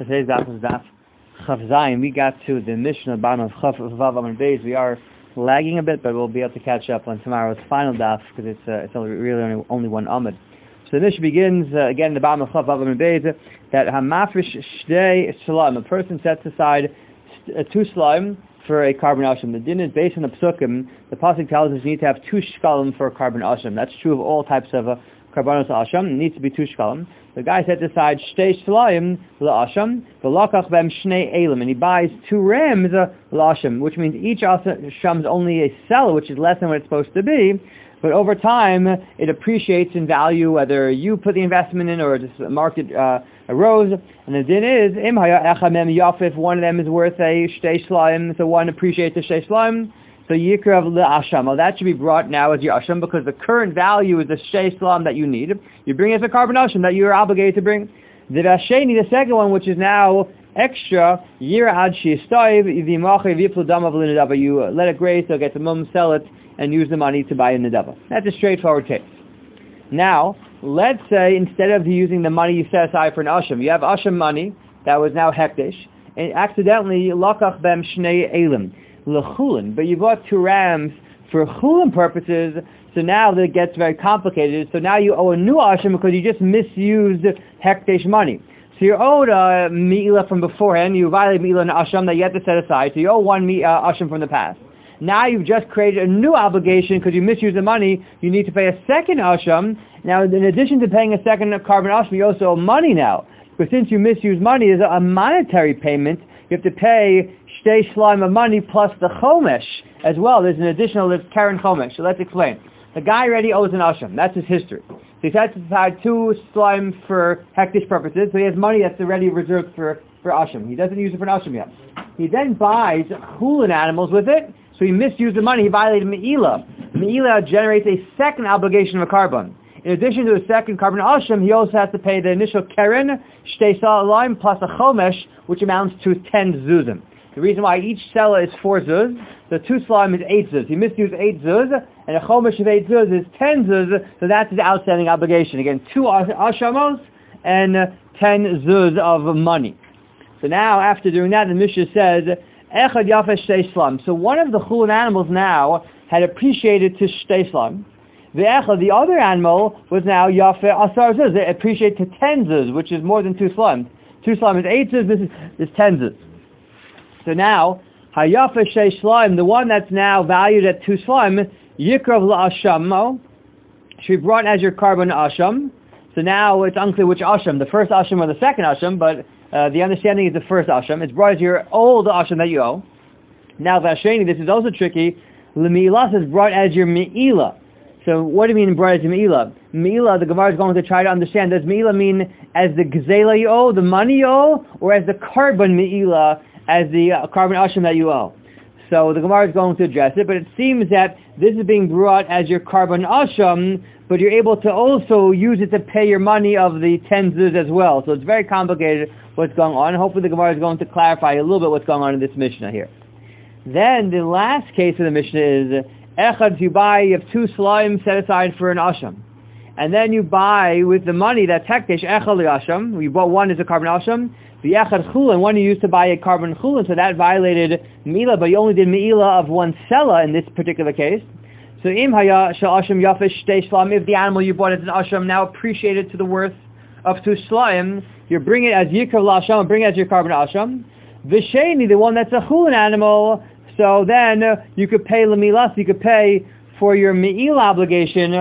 Today's daf is daf Chav Zayin. We got to the Mishnah bottom of Chav Vav Amud Beis. We are lagging a bit, but we'll be able to catch up on tomorrow's final daf because it's only one Amud. So the Mishnah begins again in the bottom of Chav Vav Amud Beis that Hamafresh Shtei Shalaim. A person sets aside two shalaim for a carbon asham. The din is based on the psukim. The pasuk tells us you need to have 2 shkalim for a carbon asham. That's true of all types of karbanos asham. It needs to be 2 shkalim. The guy sets aside shtei shalaim la'asham, v'lakach b'em shnei elim, and he buys 2 rams la'asham, which means each asham is only a sell, which is less than what it's supposed to be. But over time, it appreciates in value, whether you put the investment in or just the market arose. And the din is, if one of them is worth a shtei shalaim, so one appreciates the shtei shalaim, so yikrav le'asham. Well, that should be brought now as your asham, because the current value is the shtei shalaim that you need. You bring as a carbon asham that you are obligated to bring. The vasheni, the second one, which is now extra, yira ad shi'istayv v'imachei v'yiplu damav l'nedava. You let it graze, so get the mum, sell it, and use the money to buy a nedava. That's a straightforward case. Now, let's say instead of using the money you set aside for an asham, you have asham money that was now hektish, and accidentally lakach bem shnei elim l'chulin, but you bought 2 rams for chulin purposes, so now that gets very complicated. So now you owe a new asham because you just misused hektish money. So you're owed a mi'ila from beforehand, you violated mi'ila and asham that you had to set aside, so you owe 1 asham from the past. Now you've just created a new obligation because you misused the money. You need to pay a second asham. Now, in addition to paying a second carbon asham, you also owe money now. Because since you misused money, there's a monetary payment. You have to pay shtei shalaim of money plus the chomesh as well. There's an additional, there's karen chomesh. So let's explain. The guy already owes an asham. That's his history. So he sets aside 2 shalaim for hektish purposes. So he has money that's already reserved for asham. He doesn't use it for an asham yet. He then buys chulin animals with it. So he misused the money, he violated Me'ila. Me'ila generates a second obligation of a carbon. In addition to the second carbon asham, he also has to pay the initial keren, shtei shalaim, plus a chomesh, which amounts to 10 zuzim. The reason why each seller is 4 zuz, the 2 shalaim is 8 zuz. He misused 8 zuz, and a chomesh of 8 zuz is 10 zuz, so that's his outstanding obligation. Again, 2 ashamos and 10 zuz of money. So now, after doing that, the Mishnah says, Echad Yafe Shtei Shlam. So one of the chulin animals now had appreciated to Shtei Shlam. The Echad, the other animal, was now Yafe Asar Zuz. It appreciated to 10 Zuz, which is more than 2 Shlam. 2 Shlam is 8 Zuz, this is 10 Zuz. So now, Hayafe Shtei Shlam, the one that's now valued at 2 Shlam, Yikrav La'ashamo, should be brought as your carbon asham. So now it's unclear which asham, the first asham or the second asham, but the understanding is the first asham. It's brought as your old asham that you owe. Now vasheni, this is also tricky. L'mi'ilas is brought as your me'ila. So what do you mean brought as your me'ila? Me'ila, the Gemara is going to try to understand. Does me'ila mean as the gzela you owe, the money you owe, or as the carbon me'ila, as the carbon asham that you owe? So the Gemara is going to address it, but it seems that this is being brought as your carbon asham, but you're able to also use it to pay your money of the 10 zuz as well. So it's very complicated what's going on. Hopefully the Gemara is going to clarify a little bit what's going on in this Mishnah here. Then the last case of the Mishnah is Echad, you have 2 shalaim set aside for an asham. And then you buy with the money that's hektish, Echad asham. You bought one as a carbon asham. The Echad chulin, one you used to buy a carbon chulin, so that violated Me'ila, but you only did Me'ila of 1 seller in this particular case. So im haya shel asham yafish shtei shlam, if the animal you bought as an asham now appreciated to the worth of 2 shlam, you bring it as yikrav la'asham, bring it as your carbon asham. V'sheni, the one that's a chulin animal, so then you could pay l'milas, you could pay for your me'il obligation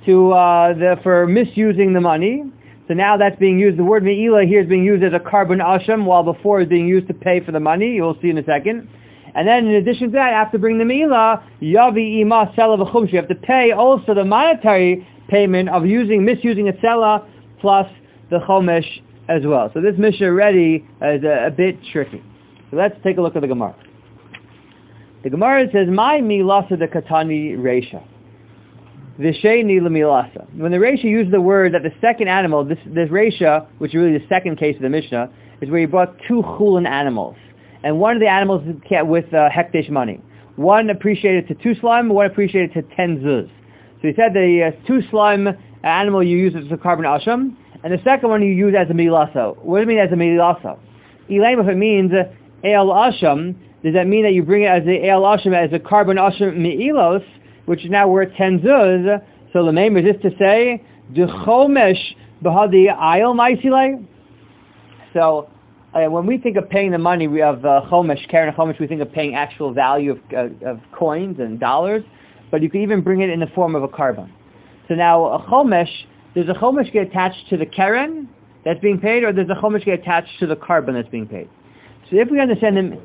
for misusing the money. So now that's being used, the word me'ila here is being used as a carbon asham, while before it was being used to pay for the money. You'll see in a second. And then in addition to that, after bringing the me'ila, yavi ima sela v'chumsh. You have to pay also the monetary payment of misusing a sela plus the chomesh as well. So this Mishnah already is a bit tricky. So let's take a look at the Gemara. The Gemara says, "My milasa de katani reisha, v'sheni lemilasa." When the reisha uses the word that the second animal, this reisha, which is really the second case of the Mishnah, is where you brought 2 chulin animals. And one of the animals with hektish money. One appreciated to 2 shalaim, one appreciated to 10 zuz. So he said the 2 shalaim animal you use as a carbon asham, and the second one you use as a milasa. What do you mean as a milasa? Elaim, if it means El Asham, does that mean that you bring it as a El Asham, as a carbon Asham Me'ilos, which is now worth 10 zuz? So the name is this to say, the Chomesh Bahadi Ayel Maisilei. So when we think of paying the money of Chomesh, Karen Chomesh, we think of paying actual value of coins and dollars, but you can even bring it in the form of a carbon. So now a Chomesh, does a Chomesh get attached to the Karen that's being paid, or does the Chomesh get attached to the carbon that's being paid? So if we understand them...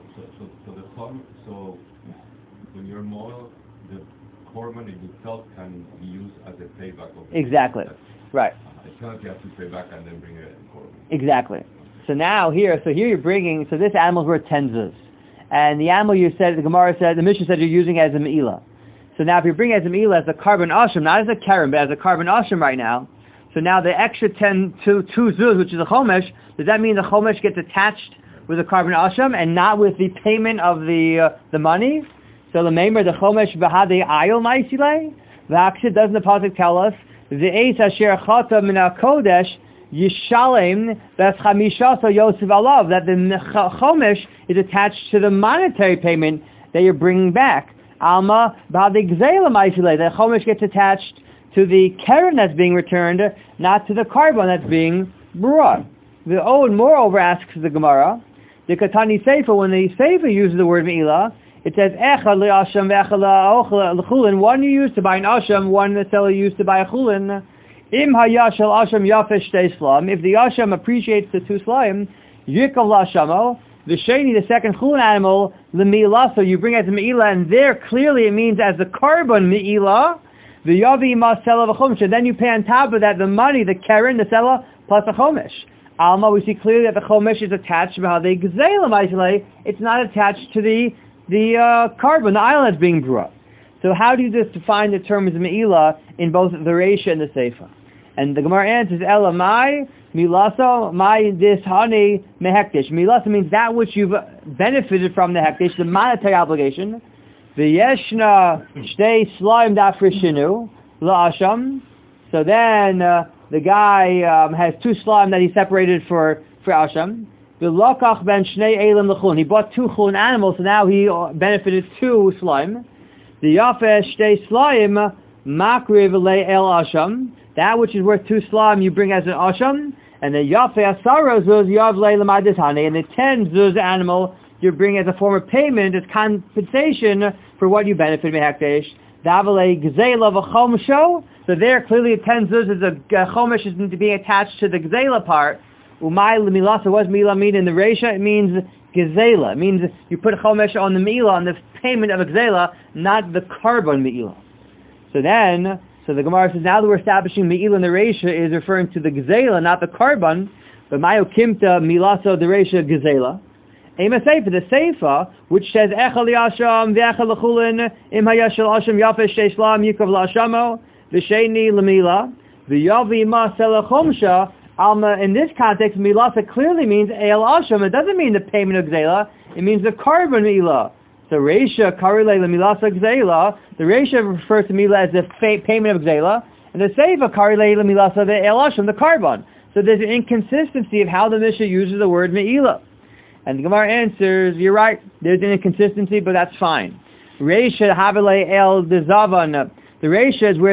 So when you're more, the carbon itself can be used as a payback of... Exactly. Right. It's not you have to pay back and then bring it in carbon. Exactly. So now here you're bringing, so this animal's worth 10 zuz. And the animal you said, the Gemara said, the Mishnah said you're using it as a me'ilah. So now if you're bringing it as a me'ilah, as a carbon asham, not as a karen, but as a carbon asham right now, so now the extra 2 zuz, which is a chomesh, does that mean the chomesh gets attached with a carbon asham and not with the payment of the money? So the member, the chomesh b'hadei ayil ma'isile, the akshet, doesn't the pasuk tell us, the eis asher chata min ha-kodesh yishalem v'eschamishaso yosef alav, that the chomesh is attached to the monetary payment that you're bringing back. Alma b'hadei gzeila ma'isile, the chomesh gets attached to the keren that's being returned, not to the carbon that's being brought. The Ode, moreover, asks the Gemara, the Katani Sefer, when the Sefer uses the word me'ilah, it says echad le'asham ve'echad le'chulin. One you use to buy an asham, one the seller used to buy a chulin. Im hayashal asham yafesh shtei slam. If the asham appreciates the 2 slayim, yikav la'ashamo. The sheni, the second chulin animal, the me'ilah, so you bring it as a me'ilah, and there clearly it means as the carbon me'ilah. The yavi must sell of a chomesh, and then you pay on top of that the money, the keren, the seller, plus a chomesh. Alma, we see clearly that the chomesh is attached to how they gzeila. It's not attached to the carbon, the island that's being brought. So how do you just define the term as me'ilah in both the Reisha and the Seifa? And the Gemara answers, Ela mai milaso mai dishani mehektish. Milasa means that which you've benefited from the hektish, the monetary obligation. V'yeshna shtei slaim dafrishinu la'asham. So then the guy has 2 slaim that he separated for asham. V'lokach ben shnei elim l'chulin. He bought 2 chulin animals, so now he benefited 2 slaim. The yafeh shtei slaim makriv le el asham. That which is worth 2 slaim you bring as an asham. And the yafeh asara zuz yav le l'madishani. And the 10 zuz animal you bring as a form of payment, as compensation for what you benefit from hekdesh. Davale gzeila v'chomsho. So there, clearly, 10 zuz is a chomesh is being attached to the gzeila part. Umay l'milasa, what does milah mean in the Reisha? It means gzeila. It means you put a chomesh on the milah, on the payment of a gzeila, not the carbon milah. So the Gemara says, now that we're establishing milah in the Reisha is referring to the gzeila, not the carbon. But mayo kimta milaso the Reisha gzeila. Ema Seifa, the Seifa, which says echal yasham ve'echal l'chulin im hayashal asham yafesh sheishlam yikav la'ashamo v'sheni l'mila v'yavi ma selachomsha. In this context, milasa clearly means el asham. It doesn't mean the payment of gzeila. It means the carbon milah. So Reisha karile l'milasa gzeila. The Reisha refers to milah as the payment of gzeila, and the Seifa karile l'milasa the el asham, the carbon. So there's an inconsistency of how the Mishnah uses the word me'ilah. And the Gemara answers, you're right, there's an inconsistency, but that's fine. Reisha havele el dezavan. The Reisha is where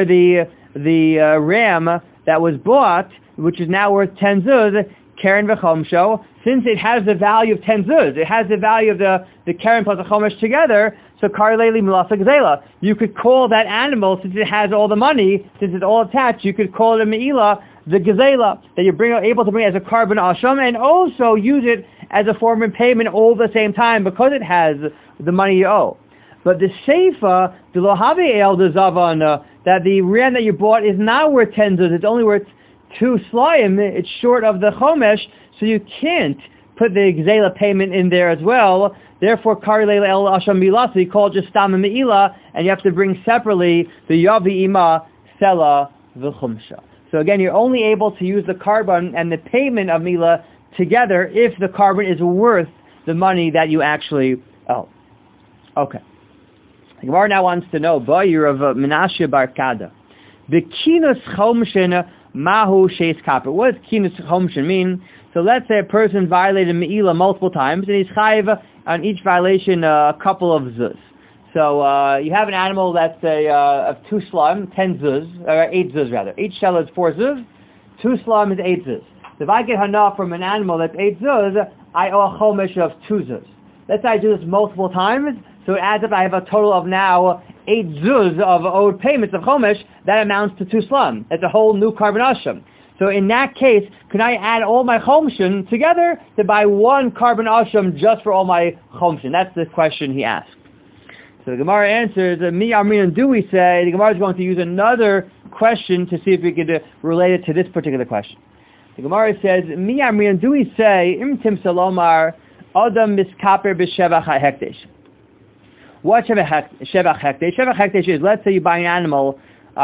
the ram that was bought, which is now worth 10 zuz, keren v'chomsho, since it has the value of 10 zuz, it has the value of the keren plus the chomesh together, so karileli milasa gzeila. You could call that animal, since it has all the money, since it's all attached, you could call it a me'ilah, the gzeila, that you're able to bring as a carbon asham, and also use it as a form of payment all at the same time, because it has the money you owe. But the Seifa, the lohavi el de zavan, that the ram that you bought is not worth 10 zuz, it's only worth 2 slayim, it's short of the chomesh, so you can't put the gzeila payment in there as well. Therefore, karilei el asham milah, so you call it just stam me'ilah, and you have to bring separately the yavi ima sela v'chumsha. So again, you're only able to use the carbon and the payment of milah together if the carbon is worth the money that you actually owe. Okay. The Gemara now wants to know, Bayir of Menashe Bar Kada. Bekinus Chomshin Mahu Sheis Kaper. What does Kinus Chomshin mean? So let's say a person violated Me'ila multiple times, and he's chayiv on each violation a couple of zuz. So you have an animal that's of 2 slum, 10 zuz, or 8 zuz rather. Each shell is 4 zuz, 2 slum is 8 zuz. So if I get hana from an animal that's 8 zuz, I owe a chomesh of 2 zuz. Let's say I do this multiple times, so it adds up. I have a total of now 8 zuz of owed payments of chomesh. That amounts to 2 slum. That's a whole new carbon asham. So in that case, can I add all my chomshin together to buy 1 carbon asham just for all my chomshin? That's the question he asked. So the Gemara answers, Mi Amrin, do we say, the Gemara is going to use another question to see if we could relate it to this particular question. The Gemara says, Mi Amrin, do we say, Im Tim Salomar, Adam miskaper b'shevach ha'hekdesh. What shevach hekdesh? Shevach hekdesh is, let's say you buy an animal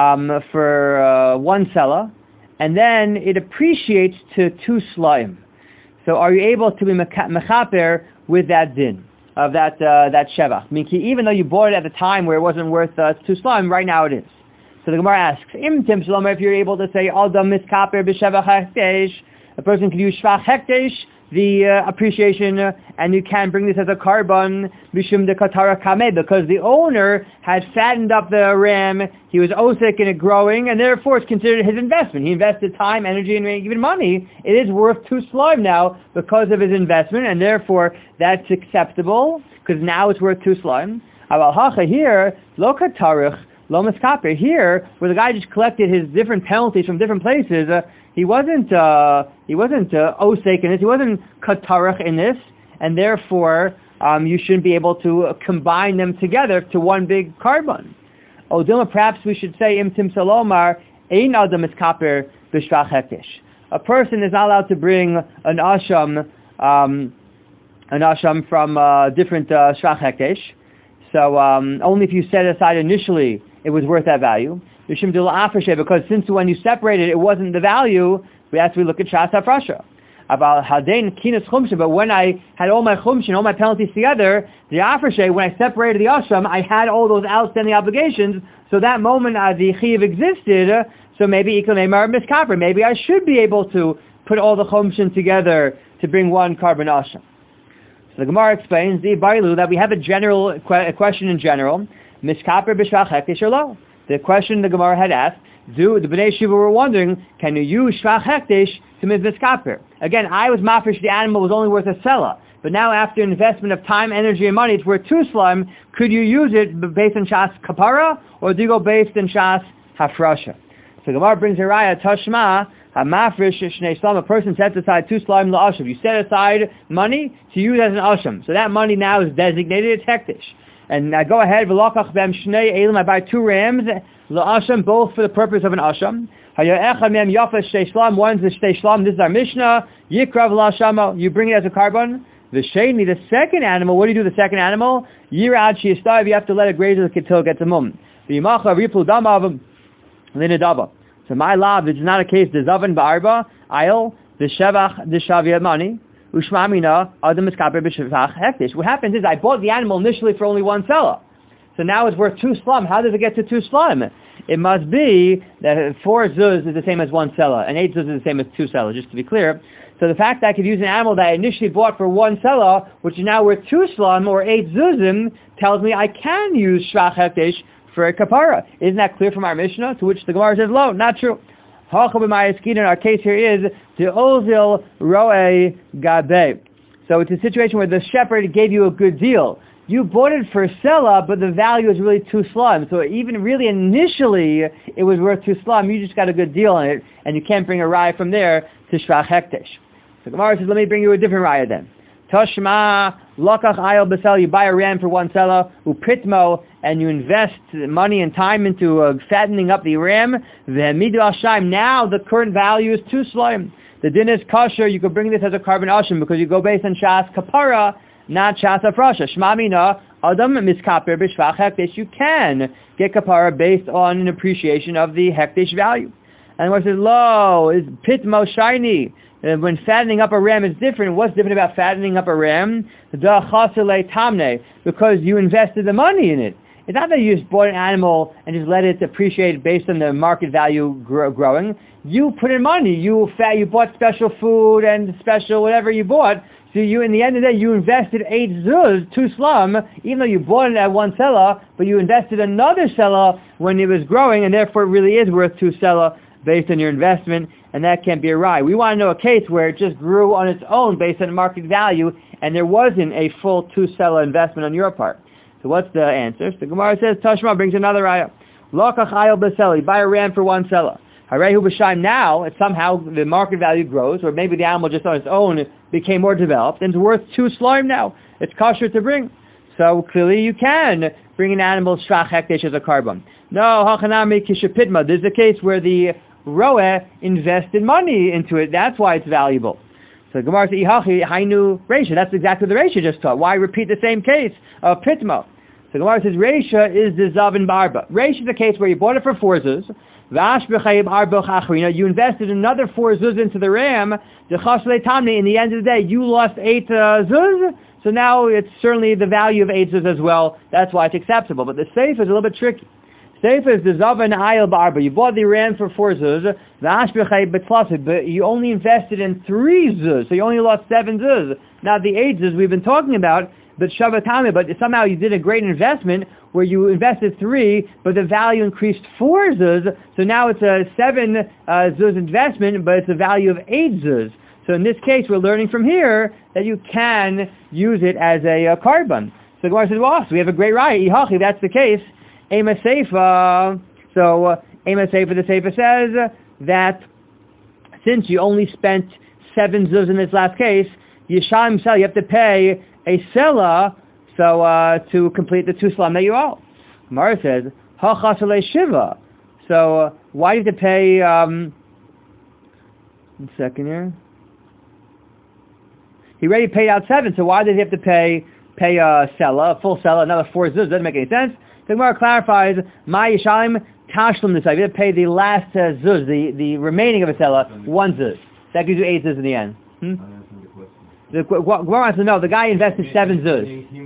for 1 selah, and then it appreciates to 2 slaim. So are you able to be mechaper with that din of that shevach? Even though you bought it at the time where it wasn't worth 2 slaim, right now it is. So the Gemara asks, Im Tim Shlomo, if you're able to say Adam miskaper b'shevach hekdesh, a person can use shvach hekdesh, the appreciation, and you can bring this as a carbon mishum de katara kameh, because the owner had fattened up the ram, he was osik in it growing, and therefore it's considered his investment. He invested time, energy, and even money. It is worth 2 slime now because of his investment, and therefore that's acceptable because now it's worth 2 slime. Aval hacha here lo katarich lo miskaper, here where the guy just collected his different penalties from different places. He wasn't osek in this. He wasn't katarach in this, and therefore you shouldn't be able to combine them together to 1 big carbon. Odilma, perhaps we should say Im Tim Salomar ein adam miskaper b'shvach hekdesh. A person is not allowed to bring an asham from different shvach hekdesh. So only if you set aside initially it was worth that value. Because since when you separated it wasn't the value, we have to look at Shas HaFrasha. But when I had all my chumshin, all my penalties together, the afreshe, when I separated the asham, I had all those outstanding obligations. So that moment the chiyuv existed. So maybe ikal neimar miskaper. Maybe I should be able to put all the chumshin together to bring 1 carbon asham. So the Gemara explains the bailu that we have a question in general. Miskaper b'shvach hekdesh or lo? The question the Gemara had asked, the Bnei Shiva were wondering, can you use shvach hekdesh to miskaper? Again, I was mafresh, the animal was only worth a selah. But now after investment of time, energy, and money, it's worth 2 slime. Could you use it based on shas kapara, or do you go based on shas hafrasha? So Gemara brings a raya, tashma, ha-mafresh shnei slime, a person sets aside 2 slime la'asham. You set aside money to use as an asham. So that money now is designated as hekdesh. And I go ahead, v'lokach b'em shnei elim, I buy 2 rams, la'asham, both for the purpose of an asham. Ha'yo'echa mem yafa shtei shlam, one's the shtei shlam, this is our Mishnah, yikrav la'ashama, you bring it as a carbon. The sheni, the second animal, what do you do the second animal? Yirad shi'estav, you have to let it graze until it gets a mum. V'yimacha riplu damav linadaba. So my lab, this is not a case, the zavan ba'arba, ayil, the shevach, the shaviyat money, ushmamina, adam miskaper b'shevach hekdesh. What happens is I bought the animal initially for only 1 selah. So now it's worth 2 slum. How does it get to 2 slum? It must be that 4 zuz is the same as 1 selah, and 8 zuz is the same as 2 selah, just to be clear. So the fact that I could use an animal that I initially bought for 1 selah, which is now worth 2 slum or 8 zuzim, tells me I can use shvach hekdesh for a kapara. Isn't that clear from our Mishnah? To which the Gemara says, no, not true. Our case here is the ozil roe gabe. So it's a situation where the shepherd gave you a good deal. You bought it for selah, but the value is really 2 slum. So even really initially it was worth 2 slum. You just got a good deal on it, and you can't bring a raya from there to shvach hekdesh. So Gemara says, let me bring you a different raya then. Tashma lokach ayel b'sel. You buy a ram for 1 selah, upritmo, and you invest money and time into fattening up the ram. V'midu ashayim. Now the current value is 2 slime. The din is kosher. You could bring this as a carbon ashim because you go based on shas kapara, not shas afrasha. Shmamina adam miskaper b'shvach hekdesh. You can get kapara based on an appreciation of the hekdesh value. And what says lo is pitmo shiny. When fattening up a ram is different. What's different about fattening up a ram? Because you invested the money in it. It's not that you just bought an animal and just let it appreciate based on the market value growing. You put in money. You bought special food and special whatever you bought. So you, in the end of the day, you invested 8 zuz, 2 slum, even though you bought it at 1 selah, but you invested another selah when it was growing, and therefore it really is worth 2 selah based on your investment, and that can't be a right. We want to know a case where it just grew on its own based on market value, and there wasn't a full 2 selah investment on your part. So what's the answer? So the Gemara says, Tashma brings another ayah. Lokach ayel b'selah, buy a ram for 1 selah. Harehu b'shaim, now, it's somehow the market value grows, or maybe the animal just on its own became more developed, and it's worth 2 slime now. It's kosher to bring. So clearly you can bring an animal shvach hekdesh as a carbon. No, hachanami kishapidma. There's a case where the roeh invested money into it. That's why it's valuable. So Gemara says, Ihachi hainu reisha. That's exactly the reisha just taught. Why repeat the same case of pitma? So Gemara says, reisha is the zavin barba. Reisha is the case where you bought it for 4 zuz. You invested another 4 zuz into the ram. In the end of the day, you lost 8 zuz. So now it's certainly the value of 8 zuz as well. That's why it's acceptable. But the seif is a little bit tricky. Seif is the zavan ayel barba. You bought the ram for 4 zuz. But you only invested in 3 zuz. So you only lost 7 zuz. Now the 8 zuz we've been talking about, but shavatami. But somehow you did a great investment where you invested 3, but the value increased 4 zuz, so now it's a 7 zuz investment, but it's a value of 8 zuz. So in this case, we're learning from here that you can use it as a carbon. So Gemara says, well, so we have a great right. Ihachi, that's the case. Ema Seifa. So Ema Seifa, the Seifa says that since you only spent 7 zuz in this last case, Yisham Sel, you have to pay a selah, so to complete the 2 slum that you owe. Gemara says, Hachasale Shiva. So why do you have to pay, one second here. He already paid out 7, so why does he have to pay a selah, a full selah, another 4 zuz? Doesn't make any sense. The Gemara clarifies, Ma Yishalim Tashlum this. You have to pay the last zuz, the remaining of a selah, 1 zuz. That gives you 8 zuz in the end. The Gemara wants to know, the guy invested 7 zuz.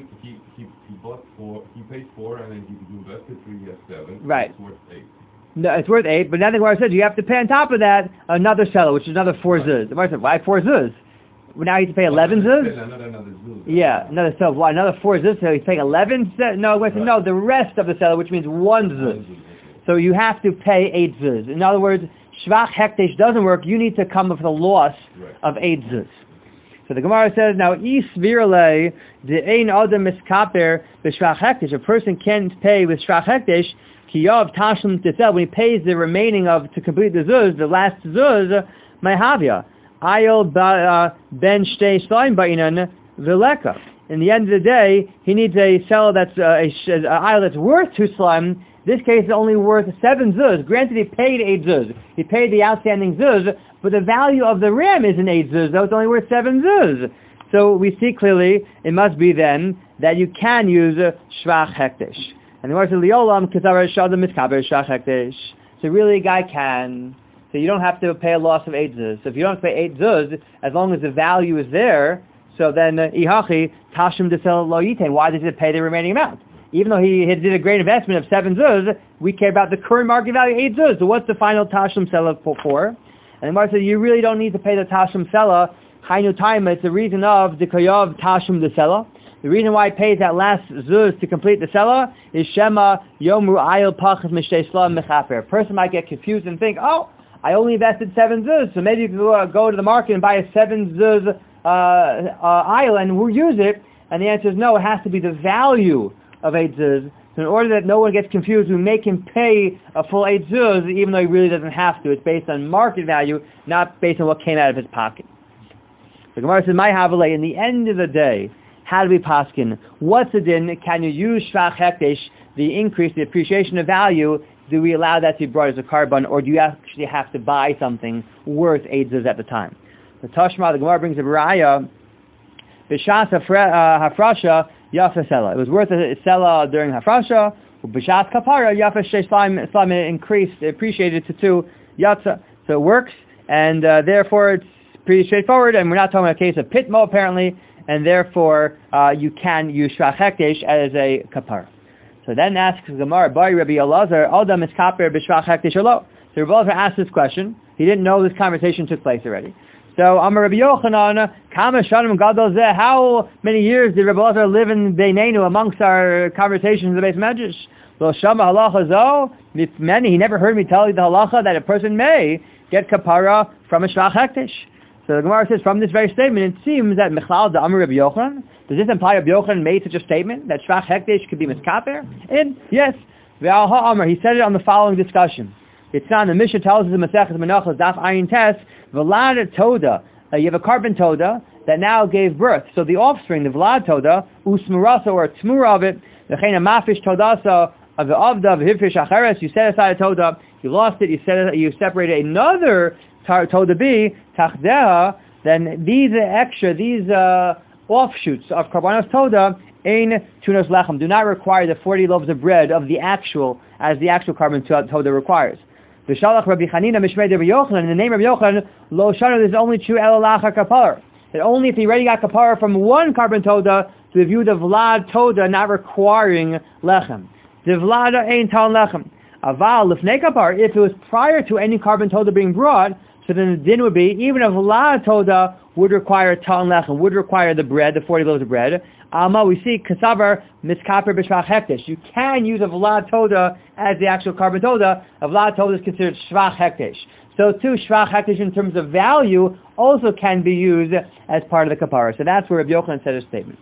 He bought 4, he paid 4, and then he invested 3, he has 7. Right. It's worth 8. No, it's worth 8, but now the Gemara says you have to pay on top of that another selah, which is another 4 zuz. The Gemara said, why 4 zuz? Well, now you have to pay 11 zuz? Another zuz. Yeah, another 4 zuz, so he's paying 11 zuz? No, no, the rest of the selah, which means 1 zuz. So you have to pay 8 zuz. In other words, shvach hekdesh doesn't work, you need to come up with a loss of 8 zuz. So the Gemara says, now, isvirle de ein adam miskaper b'shvach hekdesh. A person can't pay with shvach hekdesh, kiyav tashlum tisel, when he pays the remaining to complete the zuz, the last zuz, mehavia. Ayol ben shtei shleim ba'inan v'leka. In the end of the day, he needs a selah that's an ayol that's worth 2 slime. This case is only worth 7 zuz. Granted, he paid 8 zuz. He paid the outstanding zuz, but the value of the ram isn't 8 zuz, though it's only worth 7 zuz. So we see clearly, it must be then, that you can use shvach hekdesh. And the word says, Liolam k'tzara shadam miskaber shvach hekdesh. So really a guy can. So you don't have to pay a loss of 8 zuz. So if you don't have to pay 8 zuz, as long as the value is there, so then, ihachi, tashim desel lo yitain. Why does he pay the remaining amount? Even though he did a great investment of 7 zuz, we care about the current market value, 8 zuz. So what's the final tashlim selah for? And the Gemara says, you really don't need to pay the tashlim selah. Hainu time, it's the reason of the kayav tashlim the selah. The reason why he pays that last zuz to complete the selah is shema yomru ayil pachas mishtei slam mechaper. A person might get confused and think, oh, I only invested 7 zuz, so maybe you can go to the market and buy a 7 zuz ayil and we'll use it. And the answer is no, it has to be the value of 8 zuz. So in order that no one gets confused, we make him pay a full 8 zuz, even though he really doesn't have to. It's based on market value, not based on what came out of his pocket. The Gemara says, "My havalei." In the end of the day, how do we paskin? What's the din? Can you use shvach hekdesh, the increase, the appreciation of value? Do we allow that to be brought as a carbon, or do you actually have to buy something worth 8 zuz at the time? The Tashma, the Gemara brings a raya. B'shas hafrasha yafa selah. It was worth a selah during hafrasha. B'shas kapara yafa shleim increased, appreciated to 2 yatza. So it works, and therefore it's pretty straightforward. And we're not talking about a case of pitmo apparently, and therefore you can use shvach hekdesh as a kapara. So then asks Gemara, Bar Rabbi Elazar, Adam is kaper b'shvach hektish or lo. So Rabbi Elazar asked this question. He didn't know this conversation took place already. So Amar Rabbi Yochanan, Kama Shanim Gadol Zeh, how many years did Rabbi Elazar live in Beinenu amongst our conversations in the Beis Medrash? Lo Shama Halacha Zo, many, he never heard me tell you the halacha that a person may get kapara from a shvach hektish. So the Gemara says, from this very statement, it seems that Michlal the Amar Rabbi Yochanan, does this imply Rabbi Yochanan made such a statement, that shvach hektish could be miskaper? And yes, Ve'al ha'amar, he said it on the following discussion. It's not, the Mishnah tells us in Masechet Menachos, Daf Ayin Tes, Vlad Toda, you have a carbon Toda that now gave birth. So the offspring, the Vlad Toda, Usmurasa, or Tmura of it, the Chena Mafish Todasa, of the Avda, V'hivfish Acheres, you set aside a Toda, you lost it, you separated another Toda B, Tachdeha, then these offshoots of Karbanos Toda, Ein Tunos Lechem, do not require the 40 loaves of bread of the actual, as the actual carbon Toda requires. The Shalach Rabbi Chanina Mishmei Rabbi Yochanan, in the name of Yochanan, Lo Shana, there's only two El Lacha Kapar. That only if he already got Kapar from one carbon Toda, to view the Vlad Toda not requiring Lechem. The Vlada Ein Tal Lechem. Aval Lifnei Kapar, if it was prior to any carbon Toda being brought, so then the din would be, even if Vlad Toda would require Tal Lechem, would require the bread, the 40 loaves of bread, we see Kasavar Miskaper B'Shvach Hektish. You can use a Vlad Toda as the actual carbon Toda. A Vlad Toda is considered Shvach Hektish. So too, Shvach Hektish in terms of value also can be used as part of the Kapara. So that's where Rabbi Yochanan said his statement.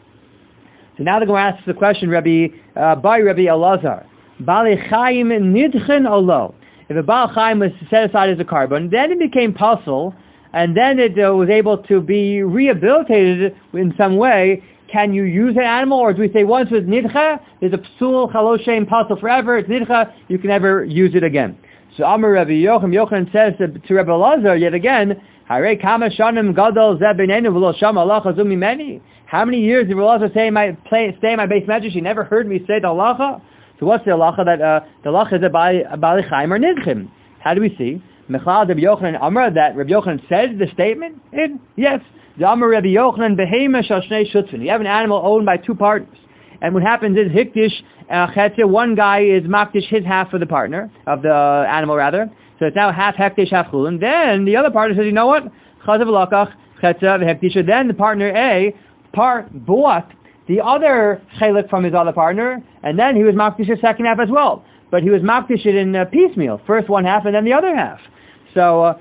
So now the Gemara asks the question, by Rabbi Elazar, Bali Chaim Nidchen Olo. If a Baal Chaim was set aside as a carbon, then it became puzzle, and then it was able to be rehabilitated in some way. Can you use an animal, or do we say once it was nidcha, there's a psul, chaloshem, pasul forever, it's nidcha, you can never use it again. So Amar Rabbi Yochanan says to Rabbi Elazar yet again, Harei kama shanim gadol zeh b'neinu v'lo shama halacha zu mimeni. How many years did Rabbi Elazar stay in my base medrash? He never heard me say the halacha. So what's the halacha that the halacha is about Bali Chaim or nidchim? How do we see? Mechlal Rabbi Yochanan Amar, that Rabbi Yochanan said the statement? Yes. The Amar Rabbi Yochanan behema shal shnei shutzvin. You have an animal owned by two partners, and what happens is hikdish chetze. One guy is makdish his half of the partner of the animal rather. So it's now half hektish, half chulin. Then the other partner says, you know what? Chazav lakach chetze v'hektisha. Then the partner A bought the other chelik from his other partner, and then he was makdish his second half as well. But he was makdish it in piecemeal. First one half, and then the other half. So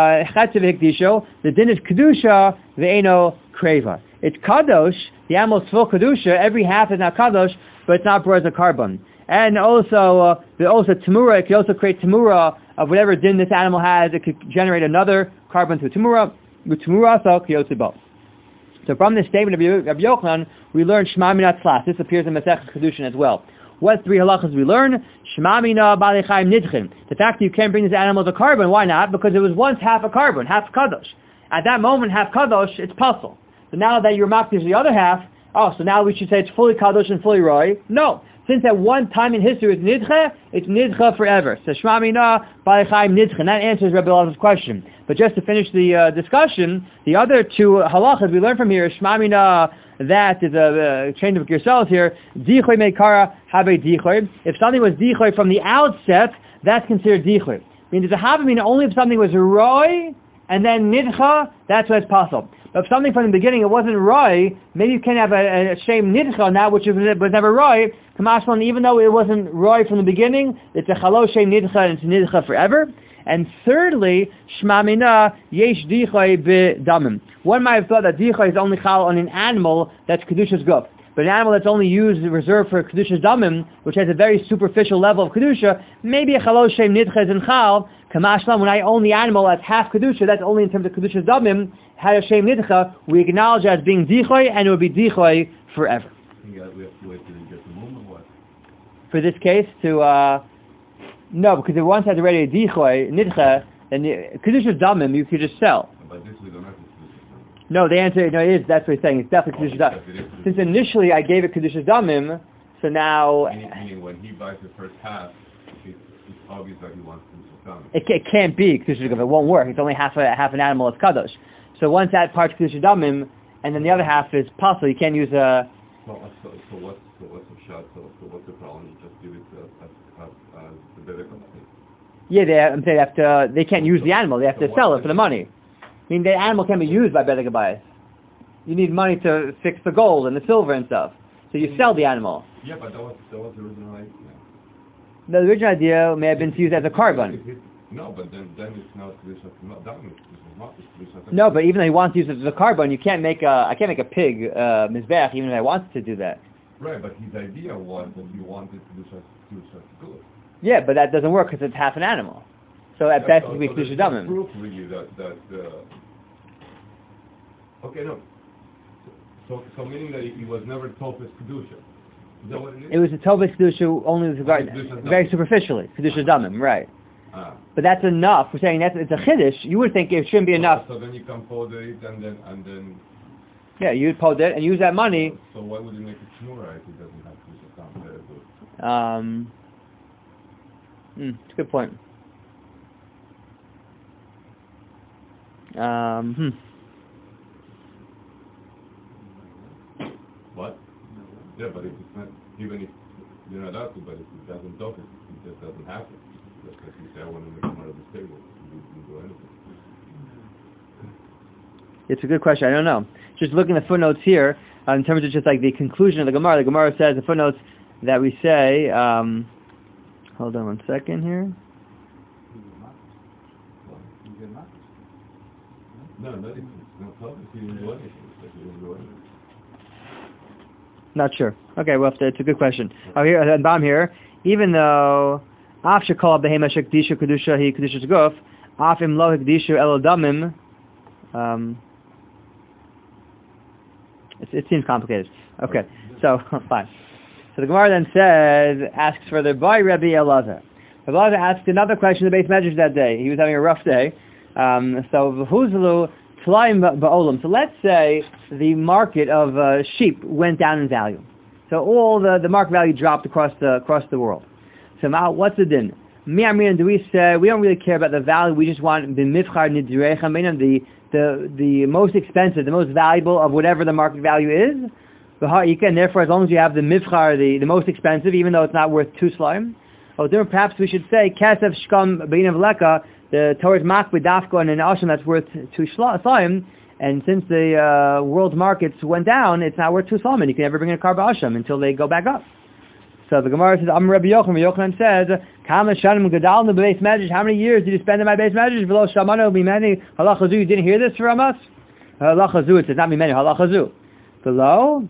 the din is kedusha, ve'eno kreva. It's kadosh. The animal's full kedusha. Every half is not kadosh, but it's not brought as a carbon. And also tamura. It can also create tamura of whatever din this animal has. It could generate another carbon through tamura. With tamura, so kiyotzibo. So from this statement of Rabbi Yochanan, we learn shema minat tzlas. This appears in Masechet Kedushin as well. What three halachas we learn? Shema mina bali chaim nidchin. The fact that you can't bring this animal as a carbon, why not? Because it was once half a carbon, half kadosh. At that moment, half kadosh, it's puzzle. So now that you're makdish the other half, so now we should say it's fully kadosh and fully roy. No. Since at one time in history it's nidcha forever. So shema mina bali chaim nidchin. That answers Rabbi Elazar's question. But just to finish the discussion, the other two halachas we learn from here is shema mina. That is a change of yourselves here. Dichoy meikara habe dichoy. If something was dichoy from the outset, that's considered dichoy. Means it's a habe mean only if something was roy and then nidcha, that's when it's possible. But if something from the beginning it wasn't roy, maybe you can have a shame nidcha now, which was never roy. Kamashman, even though it wasn't roy from the beginning, it's a chalo shame nidcha and it's nidcha forever. And thirdly, shema mina yesh dichoy b'damim. One might have thought that dichoy is only chal on an animal that's kedusha's guf. But an animal that's only reserved for kedusha's damim, which has a very superficial level of kedusha, maybe a chalo shem nidcha is in chal. Kamashlam, when I own the animal as half kedusha, that's only in terms of kedusha's damim. Had a shem nidcha, we acknowledge as being dichoy, and it would be dichoy forever. We have to wait till you get the moon or what? For this case, no, because if once has already a dichoy, nidcha, then kedusha's damim you could just sell. But this we don't have to. No, the answer, it is, that's what he's saying, it's definitely kedusha's damim. Since initially I gave it kedusha's damim, so now... Meaning when he buys the first half, it's obvious that he wants kedusha's damim. It can't be kedusha's damim, it won't work, it's only half an animal that's kadosh. So once that part's kedusha's damim, and then the other half is possible, you can't use a... So what's the shot? So what's the problem? animal and you just give it as the better company. Yeah, they have to. They can't use the animal. They have to sell it for the money. I mean, the animal can't be used by Bedek Abayis. You need money to fix the gold and the silver and stuff. So you sell the animal. Yeah, but that was the original idea. The original idea may have been to use it as a carbon. No, but then it's not No, but even though he wants to use it as a carbon, I can't make a pig mizbeach even if I wanted to do that. Right, but his idea was that he wanted to do such good. Yeah, but that doesn't work because it's half an animal. So at best it would be kedusha damim. Proof really that okay, no. So meaning that he was never told as kedusha. Is that what it is? It was a Tobis kedusha only with regard very superficially kedusha damim, right? But that's enough. We're saying it's a chiddush. You would think it shouldn't be enough. So then you can powder it and then. Yeah, you'd powder it and use that money. So why would you make it shmura if it doesn't have kedusha damim? It's a good point. What? Yeah, but if it's not, even if you're not allowed to, but if it doesn't talk, it just doesn't happen. Just like you say, I want to make him out of this table. You didn't do anything. It's a good question. I don't know. Just looking at the footnotes here, in terms of just like the conclusion of the Gemara says, the footnotes that we say, hold on one second here. No, not if it's not public, he didn't do anything. He didn't do anything. Not sure. Okay, well, it's a good question. Oh, here, at bottom here, even though Af shekol behema shekdisha kedusha he kedusha guf, Af im lo hekdishu elo damim. It seems complicated. Okay, so fine. So the Gemara then asks further by Rabbi Elazar. Rabbi Elazar asked another question to the base measures that day. He was having a rough day. So let's say the market of sheep went down in value. So all the market value dropped across the world. So now what's the din? Do we say we don't really care about the value, we just want the most expensive, the most valuable of whatever the market value is? And therefore as long as you have the mifchar, the most expensive, even though it's not worth 2 slime, then perhaps we should say kesef shkam beinav leka, the Torah's makbid dafka and an asham that's worth 2 slime, and since the world's markets went down, it's not worth 2 slime, and you can never bring in a karba asham until they go back up. So the Gemara says, Am Rabbi Yochanan. Rabbi Yochanan says, Kama shanim gadalnu b'beis medrash. How many years did you spend in my base medrash? V'lo shamanu b'meni halachazu. You didn't hear this from us? Halachazu. It says not b'meni halachazu. Below.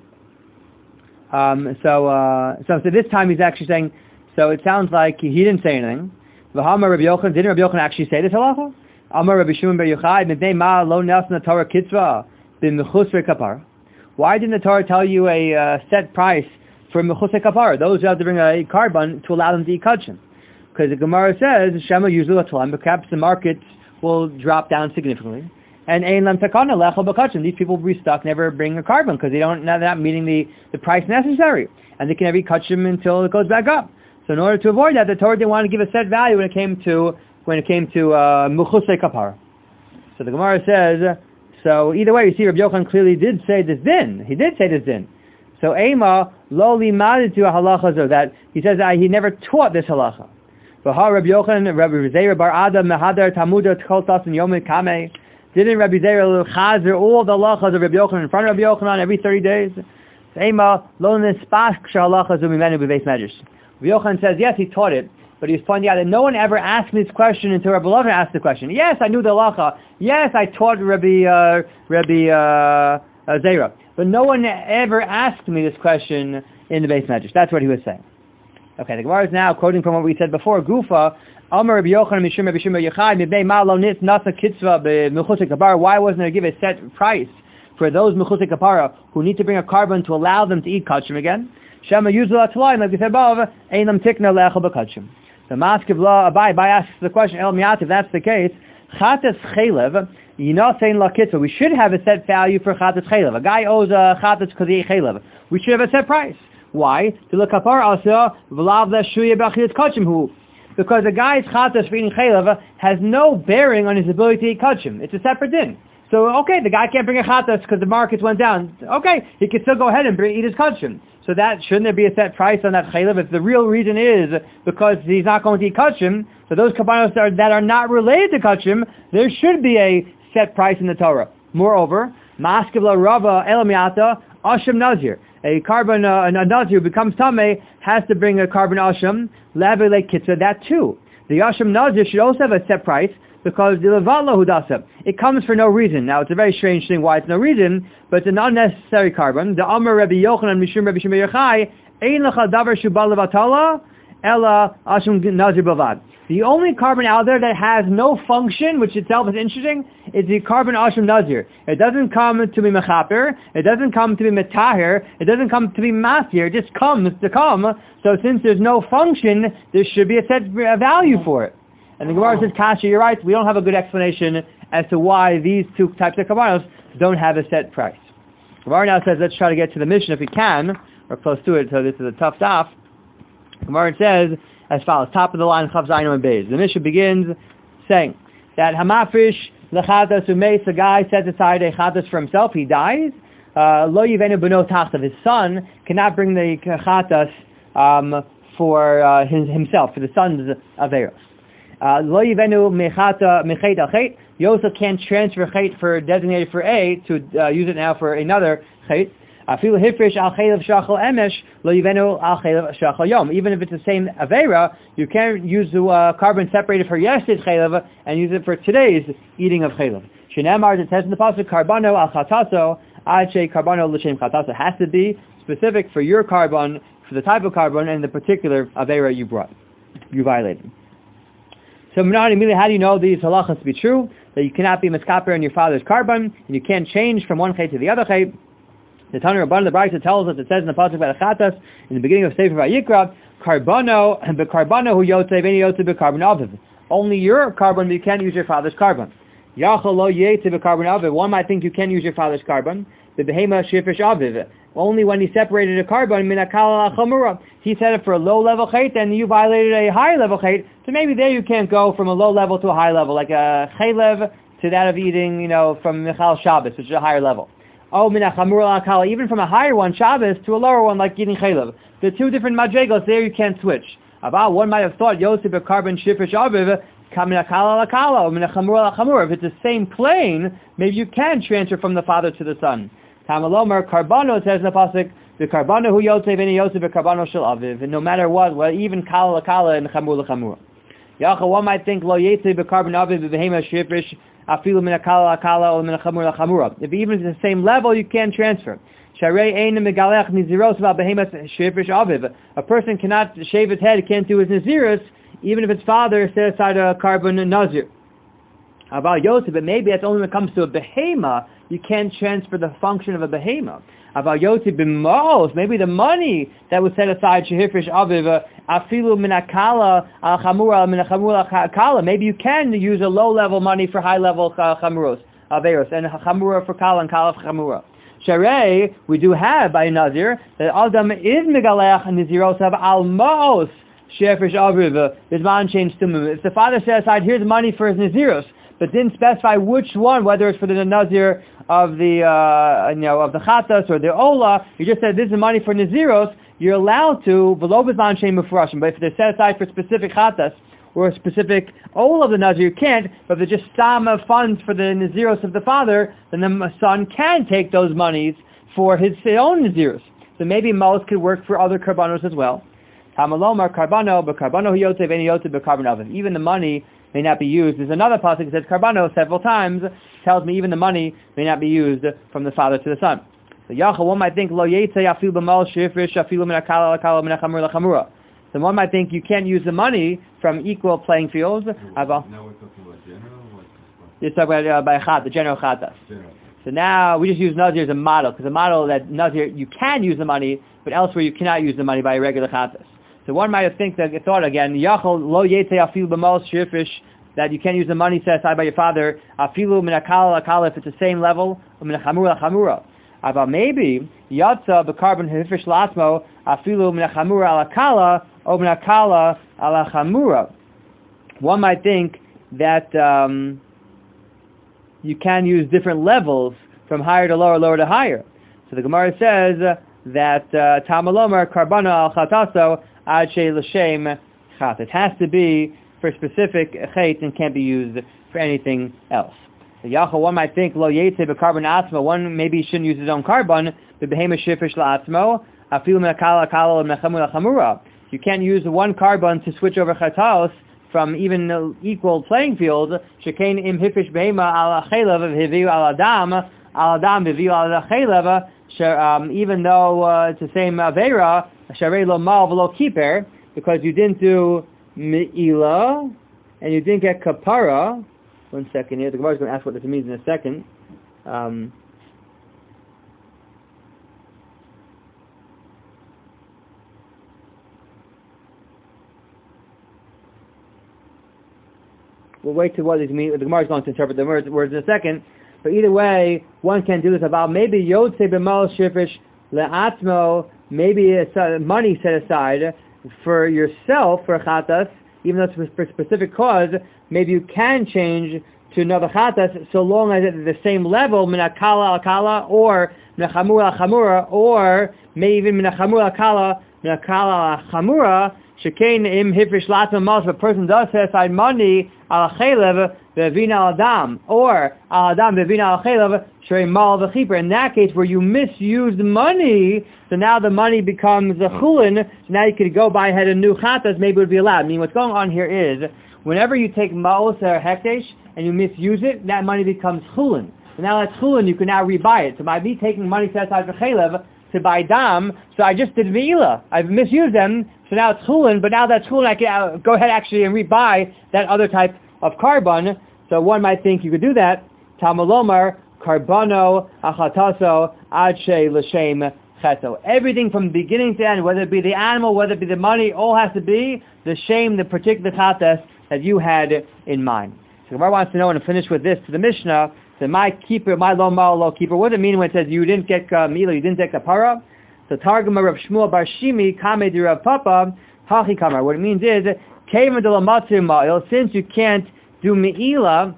So this time he's actually saying. So it sounds like he didn't say anything. V'hamar Rabbi Yochanan. Didn't Rabbi Yochanan actually say this halacha? Amar Rabbi Shimon bar Yochai. Midnei ma lo nelson Torah kitzva b'mechusrei kapar. Why didn't the Torah tell you a set price for mechusrei kapar, those who have to bring a carbon to allow them to eat kachim? Because the Gemara says, Shema usually but perhaps the market will drop down significantly. And ein lam takana lechol b'kachim. These people will be stuck, never bring a carbon because they're not meeting the price necessary. And they can never eat kachim until it goes back up. So in order to avoid that, the Torah didn't want to give a set value when it came to mechusrei kapar. So the Gemara says, so either way, you see Rabbi Yochanan clearly did say this din. He did say this din. So Ema lo limaded to a halacha so that he says he never taught this halacha. V'ha Rabbi Yochanan, Rabbi Zeira bar Adam mehadar tamuda tcholtas and yomid kameh. Didn't Rabbi Zeira chazer all the halachas of Rabbi Yochanan in front of Rabbi Yochanan every 30 days? Ema lo nispas k'shalachas umimenu b'beis medrash. Rabbi Yochanan says yes, he taught it, but he was pointing out that no one ever asked me this question until Rabbi Elazar asked the question. Yes, I knew the halacha. Yes, I taught Rabbi Zeira. But no one ever asked me this question in the base medrash. That's what he was saying. Okay, the Gemara is now quoting from what we said before. Gufa, Amar Rabbi Yochanan Mishum Rabbi Shimon bar Yochai Mibnei Ma Lo Nitz Nasa Kitzva B'Mechusrei Kapara. Why wasn't there give a set price for those Mechusrei Kapara who need to bring a carbon to allow them to eat kachim again? Shema Yuzul Atlayim, like we said above, Einam Tikna Le'echel B'Kachim. The Maskiv Law Abai asks the question, El Miat, if that's the case, Chatas Chelev. You're not saying la kitzvah. We should have a set value for chatas chaylev. A guy owes a chatas because he ate chaylev. We should have a set price. Why? To look kapar also v'lav leshuya b'achiyas kachim hu. Because a guy's chatas for eating chaylev has no bearing on his ability to eat kachim. It's a separate din. So okay, the guy can't bring a chatas because the markets went down. Okay, he can still go ahead and eat his kachim. So that shouldn't there be a set price on that chaylev? If the real reason is because he's not going to eat kachim, so those karbanos that are not related to kachim, there should be a set price in the Torah. Moreover, maskevla rava elamiata asham nazir. A carbon a nazir who becomes tameh has to bring a carbon asham lavele kitzah. That too. The asham nazir should also have a set price because the levatla hudasa. It comes for no reason. Now it's a very strange thing why it's no reason, but it's an unnecessary carbon. The Amar Rabbi Yochanan Mishum Rabbi Shimon Yochai ein lecha davar shubal levatala ela asham nazir bavad. The only carbon out there that has no function, which itself is interesting, is the carbon asham nazir. It doesn't come to be mechaper, it doesn't come to be metahir, it doesn't come to be masir, it just comes to come. So since there's no function, there should be a set value for it. And the Gemara says, Kasha, you're right, we don't have a good explanation as to why these two types of karbanos don't have a set price. Gemara now says, let's try to get to the Mishnah if we can, or close to it, so this is a tough daf. Gemara says as follows, top of the line, Chav Zayin and Beis. The Mishnah begins saying that Hamafrish lechatas umeis, a guy sets aside a chatas for himself, he dies. Lo yivenu b'no tachtav, his son cannot bring the chatas for himself, for the son's averos. Lo yivenu mechata mechet al chet. You also can't transfer chet for designated for A to use it now for another chet. Even if it's the same avera, you can't use the carbon separated for yesterday's chaylev and use it for today's eating of chaylev. Shenamar, it says in the pasuk, carbano al chataso, ache carbano l'shem chataso, has to be specific for your carbon, for the type of carbon and the particular avera you violated. So immediately, how do you know these halachas to be true? That you cannot be miskaper in your father's carbon, and you can't change from one chay to the other chay. The Tanu Rabban, the Brayta tells us, it says in the pasuk about Achatas, in the beginning of Sefer Vayikra, Carbano, but Carbano hu yotzei v'eni yotzei b'carbon aviv. Only your carbon, but you can't use your father's carbon. Yachal lo yetzei b'carbon aviv. One might think you can use your father's carbon. The behema shirifish aviv. Only when he separated a carbon, min akala chamura. He set it for a low-level chait, and you violated a high-level chait. So maybe there you can't go from a low level to a high level, like a chaylev to that of eating, from Michal Shabbos, which is a higher level. Oh, minachamura akala, even from a higher one, Shabbos, to a lower one, like eating chaylev. The two different madregos, there you can't switch. About one might have thought, Yosef a carbon shifrish aviv, kaminakala lakala, or minachamura lachamura. If it's the same plane, maybe you can transfer from the father to the son. Tamalomar, carbano, it says in the pasuk, the carbano hu Yosef, any Yosef a carbano shel aviv. And no matter what, well, even kala lakala and chamur lachamura. Yacha, one might think, lo yetze be carbon aviv, behema shifrish, afilu min akala akala or min chamur lachamura. If even it's the same level, you can't transfer. A person cannot shave his head, can't do his nazirus, even if his father set aside a carbon nazir. About Yosef, but maybe that's only when it comes to a behema, you can't transfer the function of a behema. About Yosef b'maos, maybe the money that was set aside shehifrish aviv afilu min akala al chamura min chamura kala. Maybe you can use a low level money for high level chamuros averos and chamura for kala and kala for chamura. Sharei, we do have by Nazir that Adam is megalech nazirosav al maos shehifrish aviv. His man changed to him. If the father set aside, here's money for his naziros, but didn't specify which one, whether it's for the nazir of the of the chatas or the ola, you just said this is money for naziros. You're allowed to v'lo b'zman shein mufurashim, but if they're set aside for specific chatas or a specific ola of the nazir, you can't. But if they're just stam of funds for the naziros of the father, then the son can take those monies for his own naziros. So maybe maos could work for other karbanos as well. Tamalomar karbano, but karbano hiyotev any yotev b'karbon. Even the money may not be used. There's another pasuk that says carbano several times, tells me even the money may not be used from the father to the son. So Yachal, one might think lo yetzei afilu b'mal shifrish afilu min akala lakala min achamur lachamura. So one might think you can't use the money from equal playing fields. Now we're talking about general. You're talking about by chat, the general chatas. So now we just use nazir as a model, because a model that nazir you can use the money, but elsewhere you cannot use the money by regular chatas. So one might have thought again, Yachol lo yetei afilu b'mal shirfish, that you can't use the money set aside by your father, afilu min akala akala, if it's the same level, or min chamura chamura. But maybe yatsa b'carbon hifish lasmo afilu min chamura ala kala or min akala ala chamura. One might think that you can use different levels from higher to lower, lower to higher. So the Gemara says, that Tamalomar Karbana al Chataso Ad Shei L'Shem Chat. It has to be for specific chet and can't be used for anything else. The Yachal, one might think, Lo Yetze B'Karban Atzmo, one maybe shouldn't use his own carbon, B'Behema Shifish La'atzmo, Afilu Me'akala Akala Me'chamu La'chamura. You can't use one carbon to switch over Chatos from even equal playing field. Shekain Im Hifish Behema Al Achelev Hiviu Al Adam Viviu Al Achelev, even though it's the same Avera, Sharei Lo Mal V'Lo Kiper, because you didn't do Me'ila, and you didn't get Kapara. One second here. The Gemara is going to ask what this means in a second. We'll wait to what these mean. The Gemara is going to interpret the words in a second. But either way, one can do this about maybe Yotze b'mal shifish le'atmo, maybe it's money set aside for yourself, for chatas, even though it's for a specific cause. Maybe you can change to another chatas so long as it's at the same level, min akala al-kala, or min achamura al-chamura, or maybe even min achamura al-kala, min akala al-chamura, shekain im hifrish latam mas, if a person does set aside money, al-chelev, v'vina al-adam, or al-adam, v'vina al-chelev, shrei mal v'chiper. In that case, where you misused money, so now the money becomes a chulin, so now you could go buy ahead a new chatas, maybe it would be allowed. I mean, what's going on here is, whenever you take ma'os or hekdesh and you misuse it, that money becomes chulin. So now that's chulin, you can now rebuy it. So by me taking money set aside for chelev to buy dam, so I just did ve'ila. I've misused them, so now it's chulin, but now that's chulin, I can go ahead actually and rebuy that other type of carbon. So one might think you could do that. Tamalomar, karbano, achataso, ad shei l'shem cheto. Everything from beginning to end, whether it be the animal, whether it be the money, all has to be the shame, the particular chatas that you had in mind. So Gemara wants to know, and to finish with this, to the Mishnah, so my keeper, my lo mal lo keeper, what does it mean when it says you didn't get mila, you didn't get kapara? So Targum Rav Shmuel Bar Shimi, Kame di Rav Papa, Hachi Kamar. What it means is, Kevin de la Matzir Ma'il, since you can't do me'ila,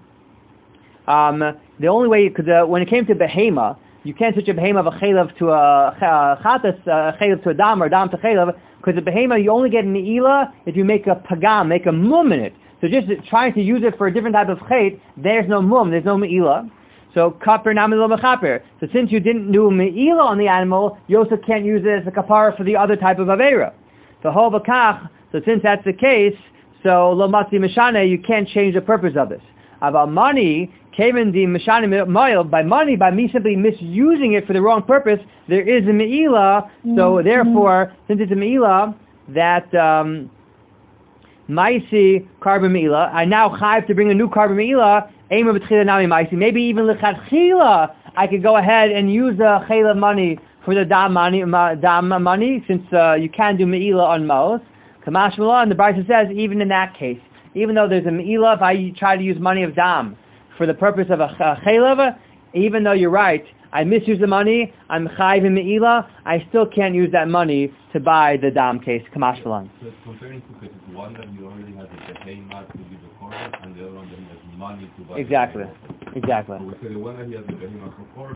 the only way you could, when it came to behema, you can't switch a behema of a chelev to a chatas, a chelev to a dam, or a dam to chelev, because the behema you only get me'ila if you make a pagam, make a mum in it. So just trying to use it for a different type of chet, there's no mum, there's no me'ila. So kaper nami lo mechaper. So since you didn't do me'ila on the animal, you also can't use it as a kapara for the other type of avera. So ho v'kach, so since that's the case, so lo matzi mishane, you can't change the purpose of this. About money, came in the mishane ma'il, by money, by me simply misusing it for the wrong purpose, there is a me'ila, so therefore, since it's a me'ila, that maisi carbon me'ila, I now have to bring a new carbon me'ila, ema b'tchila nami maisi, maybe even l'chadchila, I could go ahead and use the chela money for the dam money, since you can do me'ila on ma'os. Kamash Malah, and the Brisa says, even in that case, even though there's a me'ila, if I try to use money of dam for the purpose of a chelev, even though you're right, I misuse the money, I'm chayv in me'ila, I still can't use that money to buy the dam case. Kamash Malah. So it's comparing two cases, one that you already have the behema to give the korban, and the other one that he has money to buy. Exactly. So we say the one that he has the behema for korban,